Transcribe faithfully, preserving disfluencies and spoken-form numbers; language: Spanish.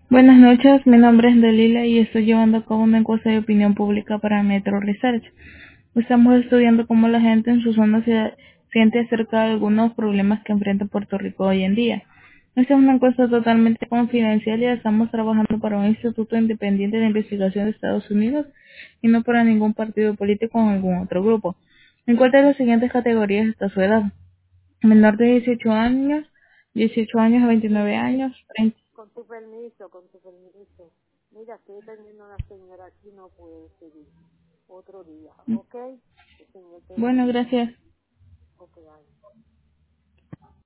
Buenas noches, mi nombre es Dalila y estoy llevando a cabo una encuesta de opinión pública para Metro Research. Estamos estudiando cómo la gente en su zona se siente acerca de algunos problemas que enfrenta Puerto Rico hoy en día. Esta es una encuesta totalmente confidencial y la estamos trabajando para un instituto independiente de investigación de Estados Unidos y no para ningún partido político o algún otro grupo. En cuál de las siguientes categorías está su edad: menor de dieciocho años, dieciocho años a veintinueve años, treinta. Con tu permiso, con tu permiso. Mira, estoy teniendo una señora aquí, no puede seguir. Otro día, ¿ok? El señor te Bueno, bendiga. gracias. Ok, bye.